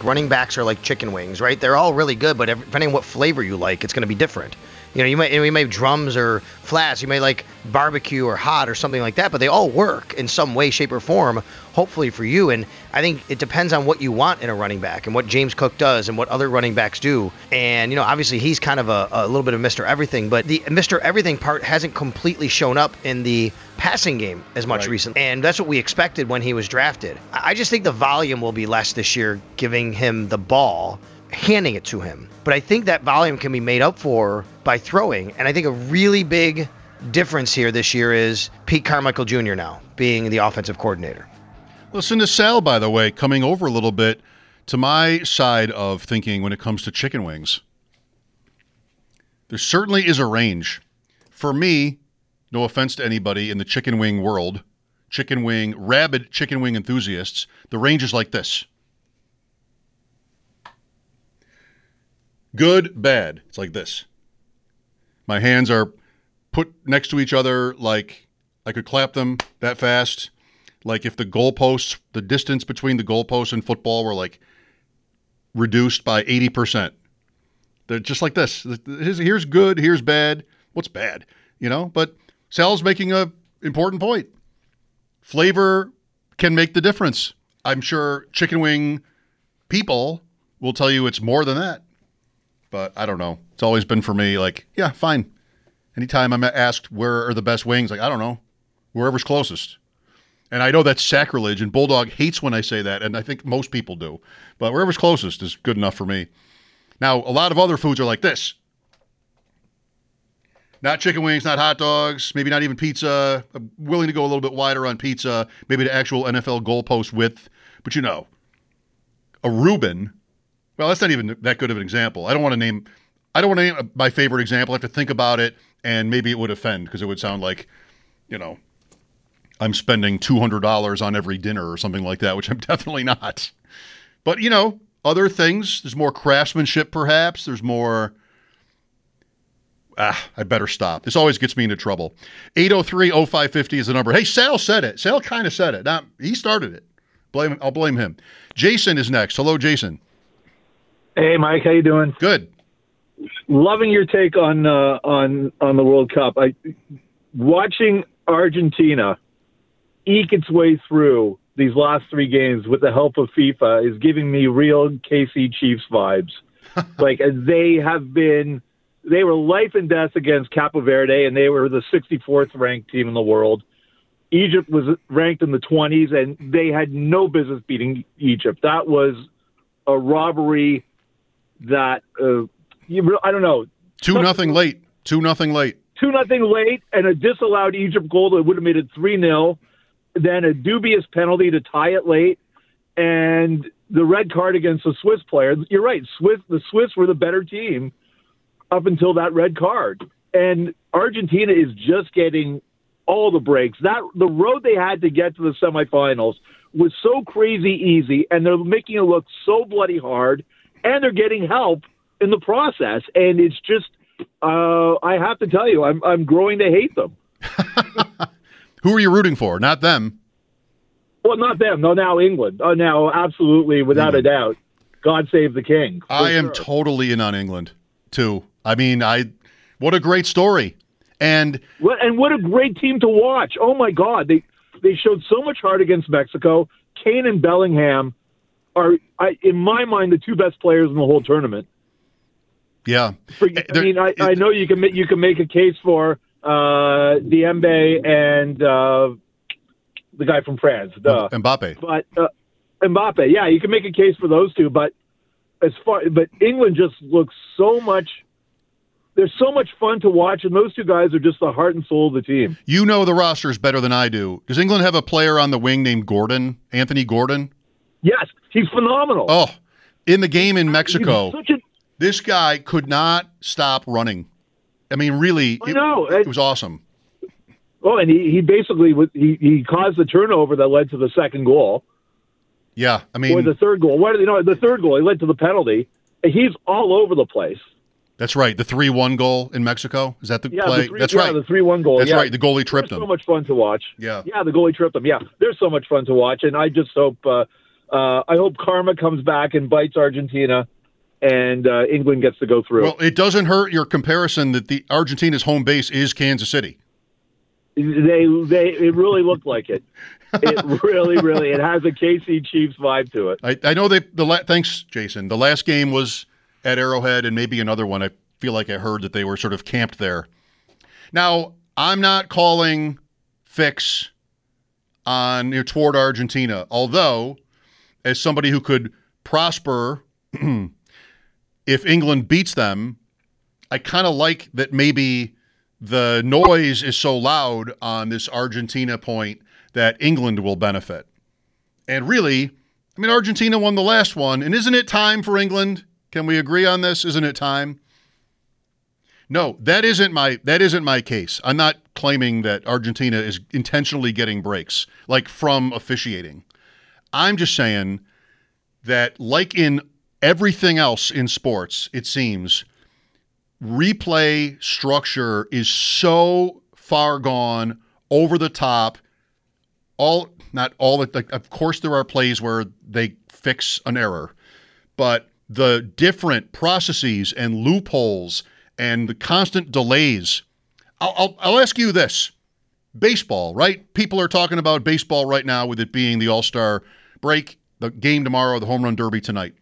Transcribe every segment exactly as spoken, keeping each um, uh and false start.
running backs are like chicken wings, right? They're all really good, but every, depending on what flavor you like, it's going to be different. You know, you might you may have drums or flats, you may like barbecue or hot or something like that, but they all work in some way, shape, or form, hopefully for you. And I think it depends on what you want in a running back and what James Cook does and what other running backs do. And, you know, obviously he's kind of a, a little bit of Mister Everything, but the Mister Everything part hasn't completely shown up in the passing game as much right. recently. And that's what we expected when he was drafted. I just think the volume will be less this year, giving him the ball, handing it to him. But I think that volume can be made up for by throwing. And I think a really big difference here this year is Pete Carmichael Junior now being the offensive coordinator. Listen to Sal, by the way, coming over a little bit to my side of thinking when it comes to chicken wings. There certainly is a range. For me, no offense to anybody in the chicken wing world, chicken wing, rabid chicken wing enthusiasts, the range is like this. Good, bad. It's like this. My hands are put next to each other like I could clap them that fast. Like if the goalposts, the distance between the goalposts in football were like reduced by eighty percent. They're just like this. Here's good, here's bad. What's bad? You know, but Sal's making a important point. Flavor can make the difference. I'm sure chicken wing people will tell you it's more than that. But I don't know. It's always been for me like, yeah, fine. Anytime I'm asked where are the best wings, like, I don't know. Wherever's closest. And I know that's sacrilege, and Bulldog hates when I say that, and I think most people do. But wherever's closest is good enough for me. Now, a lot of other foods are like this. Not chicken wings, not hot dogs, maybe not even pizza. I'm willing to go a little bit wider on pizza, maybe the actual N F L goalpost width. But you know, a Reuben, well, that's not even that good of an example. I don't want to name, I don't want to name my favorite example. I have to think about it, and maybe it would offend because it would sound like, you know, I'm spending two hundred dollars on every dinner or something like that, which I'm definitely not. But, you know, other things, there's more craftsmanship perhaps. There's more, ah, I better stop. This always gets me into trouble. eight oh three oh five five oh is the number. Hey, Sal said it. Sal kind of said it. Now, he started it. Blame. I'll blame him. Jason is next. Hello, Jason. Hey, Mike. How you doing? Good. Loving your take on uh, on on the World Cup. I watching Argentina eke its way through these last three games with the help of FIFA is giving me real K C Chiefs vibes. Like they have been, they were life and death against Capo Verde, and they were the sixty-fourth ranked team in the world. Egypt was ranked in the twenties, and they had no business beating Egypt. That was a robbery that uh, you, I don't know. Two nothing late. Two nothing late. Two nothing late, and a disallowed Egypt goal that would have made it three nil. Then a dubious penalty to tie it late, and the red card against the Swiss player. You're right, Swiss. The Swiss were the better team up until that red card, and Argentina is just getting all the breaks. That the road they had to get to the semifinals was so crazy easy, and they're making it look so bloody hard, and they're getting help in the process. And it's just, uh, I have to tell you, I'm I'm growing to hate them. Who are you rooting for? Not them. Well, not them. No, now England. Oh, now absolutely, without England. a doubt. God save the king. I am sure. totally in on England too. I mean, I what a great story. And what and what a great team to watch. Oh my God, they they showed so much heart against Mexico. Kane and Bellingham are, I, in my mind, the two best players in the whole tournament. Yeah, For, I mean, I, I know you can you can make a case for uh, Diembe and uh, the guy from France, the, Mbappe. But uh, Mbappe, yeah, you can make a case for those two. But as far, but England just looks so much. They're so much fun to watch, and those two guys are just the heart and soul of the team. You know the rosters better than I do. Does England have a player on the wing named Gordon, Anthony Gordon? Yes, he's phenomenal. Oh, in the game in Mexico, a, this guy could not stop running. I mean, really, I know. It, it was awesome. Oh, and he, he basically was, he, he caused the turnover that led to the second goal. Yeah, I mean, or the third goal. What you know? The third goal, he led to the penalty. He's all over the place. That's right. The three one goal in Mexico. Is that the yeah, play? The three, That's yeah, right. the three one goal. That's yeah. right. The goalie tripped They're him. So much fun to watch. Yeah. Yeah, the goalie tripped him. Yeah, they're so much fun to watch, and I just hope uh, uh, I hope karma comes back and bites Argentina, and uh, England gets to go through. Well, it doesn't hurt your comparison that the Argentina's home base is Kansas City. They they it really looked like it. It really, really, it has a K C Chiefs vibe to it. I, I know they the la- thanks, Jason. The last game was at Arrowhead, and maybe another one. I feel like I heard that they were sort of camped there. Now, I'm not calling fix on you know, toward Argentina, although as somebody who could prosper if England beats them, I kind of like that maybe the noise is so loud on this Argentina point that England will benefit. And really, I mean, Argentina won the last one, and isn't it time for England? Can we agree on this? Isn't it time? No, that isn't my that isn't my case. I'm not claiming that Argentina is intentionally getting breaks, like from officiating. I'm just saying that, like in everything else in sports, it seems, replay structure is so far gone, over the top. All not all the like, of course there are plays where they fix an error, but the different processes and loopholes and the constant delays. I'll, I'll, I'll ask you this. Baseball, right? People are talking about baseball right now with it being the All-Star break, the game tomorrow, the home run derby tonight.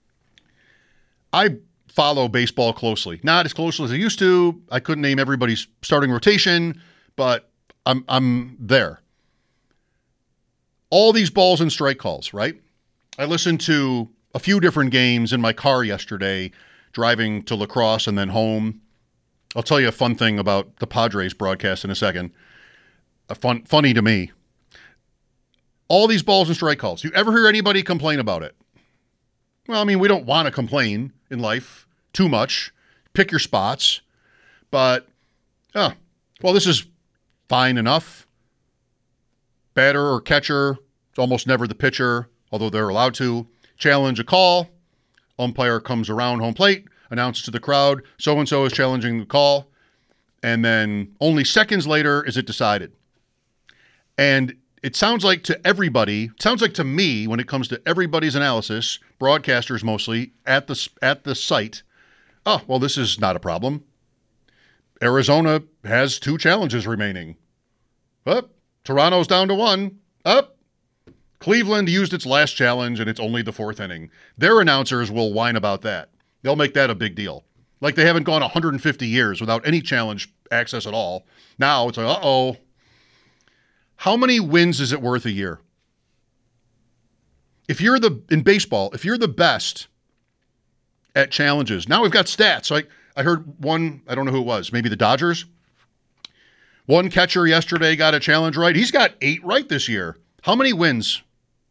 I follow baseball closely. Not as closely as I used to. I couldn't name everybody's starting rotation, but I'm I'm there. All these balls and strike calls, right? I listened to a few different games in my car yesterday, driving to La Crosse and then home. I'll tell you a fun thing about the Padres broadcast in a second. A fun, funny to me. All these balls and strike calls. You ever hear anybody complain about it? Well, I mean, we don't want to complain in life too much. Pick your spots. But, oh, well, this is fine enough. Batter or catcher, it's almost never the pitcher, although they're allowed to challenge a call. Umpire comes around home plate, announces to the crowd, so-and-so is challenging the call, and then only seconds later is it decided. And it sounds like to everybody, it sounds like to me, when it comes to everybody's analysis, broadcasters mostly, at the, at the site, oh, well, this is not a problem. Arizona has two challenges remaining. Up, oh, Toronto's down to one. Up. Oh, Cleveland used its last challenge, and it's only the fourth inning. Their announcers will whine about that. They'll make that a big deal. Like they haven't gone one hundred fifty years without any challenge access at all. Now it's like, uh-oh. How many wins is it worth a year? If you're the, in baseball, if you're the best at challenges, now we've got stats. Like I heard one, I don't know who it was, maybe the Dodgers. One catcher yesterday got a challenge right. He's got eight right this year. How many wins?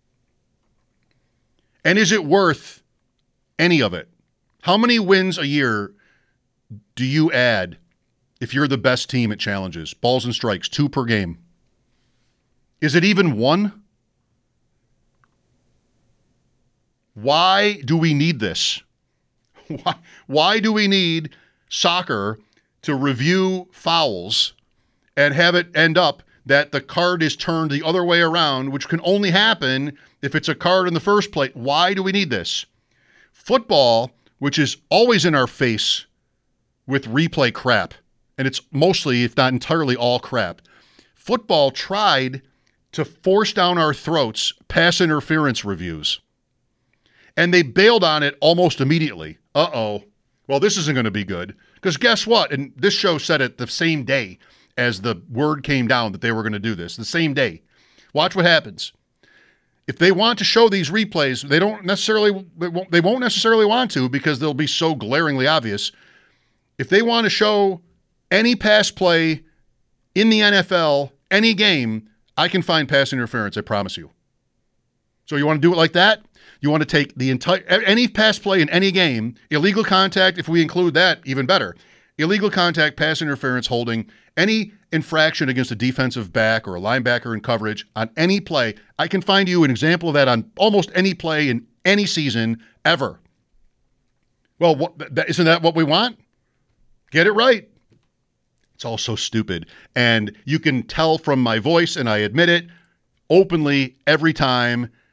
And is it worth any of it? How many wins a year do you add if you're the best team at challenges? Balls and strikes, two per game. Is it even one? Why do we need this? Why, why do we need soccer to review fouls and have it end up that the card is turned the other way around, which can only happen if it's a card in the first place? Why do we need this? Football, which is always in our face with replay crap, and it's mostly, if not entirely, all crap. Football tried to force down our throats pass interference reviews, and they bailed on it almost immediately. Uh-oh. Well, this isn't going to be good. Because guess what? And this show said it the same day as the word came down that they were going to do this, the same day. Watch what happens. If they want to show these replays, they don't necessarily, they won't, they won't necessarily want to because they'll be so glaringly obvious. If they want to show any pass play in the N F L, any game, I can find pass interference, I promise you. So you want to do it like that? You want to take the entire, any pass play in any game, illegal contact, if we include that, even better. Illegal contact, pass interference, holding, any infraction against a defensive back or a linebacker in coverage on any play. I can find you an example of that on almost any play in any season ever. Well, what, that, isn't that what we want? Get it right. It's all so stupid. And you can tell from my voice, and I admit it openly every time,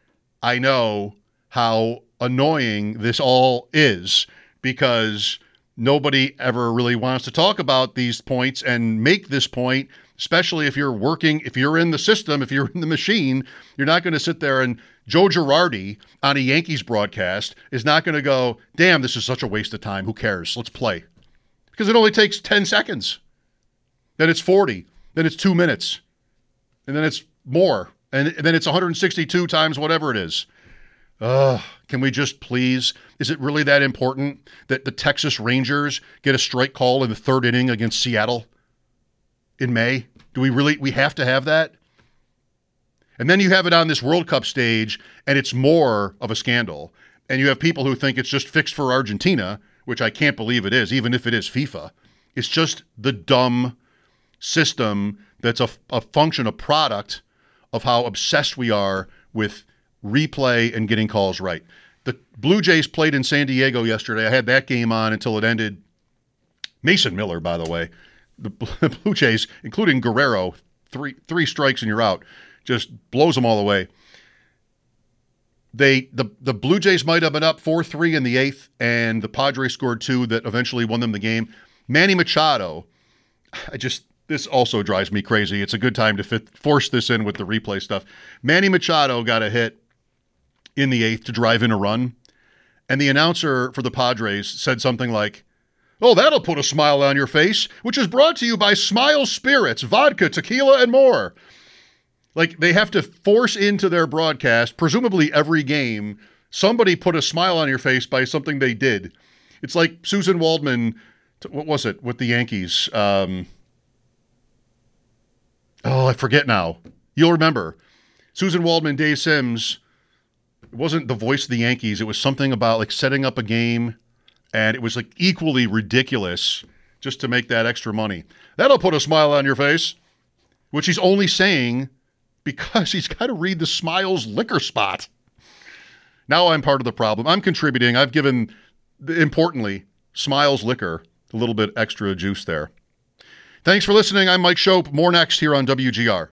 I know how annoying this all is because nobody ever really wants to talk about these points and make this point, especially if you're working, if you're in the system, if you're in the machine. You're not going to sit there and Joe Girardi on a Yankees broadcast is not going to go, damn, this is such a waste of time. Who cares? Let's play. Because it only takes ten seconds. Then it's forty. Then it's two minutes. And then it's more. And then it's one hundred sixty-two times whatever it is. Ugh, can we just please? Is it really that important that the Texas Rangers get a strike call in the third inning against Seattle in May? Do we really, we have to have that? And then you have it on this World Cup stage, and it's more of a scandal. And you have people who think it's just fixed for Argentina, which I can't believe it is, even if it is FIFA. It's just the dumb system that's a, a function, a product of how obsessed we are with replay and getting calls right. The Blue Jays played in San Diego yesterday. I had that game on until it ended. Mason Miller, by the way. The Blue Jays, including Guerrero, three three strikes and you're out. Just blows them all away. They the, the Blue Jays might have been up four three in the eighth, and the Padres scored two that eventually won them the game. Manny Machado, I just... This also drives me crazy. It's a good time to fit, force this in with the replay stuff. Manny Machado got a hit in the eighth to drive in a run, and the announcer for the Padres said something like, "Oh, that'll put a smile on your face," which is brought to you by Smile Spirits, vodka, tequila, and more. Like, they have to force into their broadcast, presumably every game, somebody put a smile on your face by something they did. It's like Susan Waldman, what was it, with the Yankees? Um... Oh, I forget now. You'll remember. Susan Waldman, Dave Sims. It wasn't the voice of the Yankees. It was something about like setting up a game, and it was like equally ridiculous just to make that extra money. That'll put a smile on your face, which he's only saying because he's got to read the Smiles liquor spot. Now I'm part of the problem. I'm contributing. I've given, importantly, Smiles Liquor a little bit extra juice there. Thanks for listening. I'm Mike Schopp. More next here on W G R.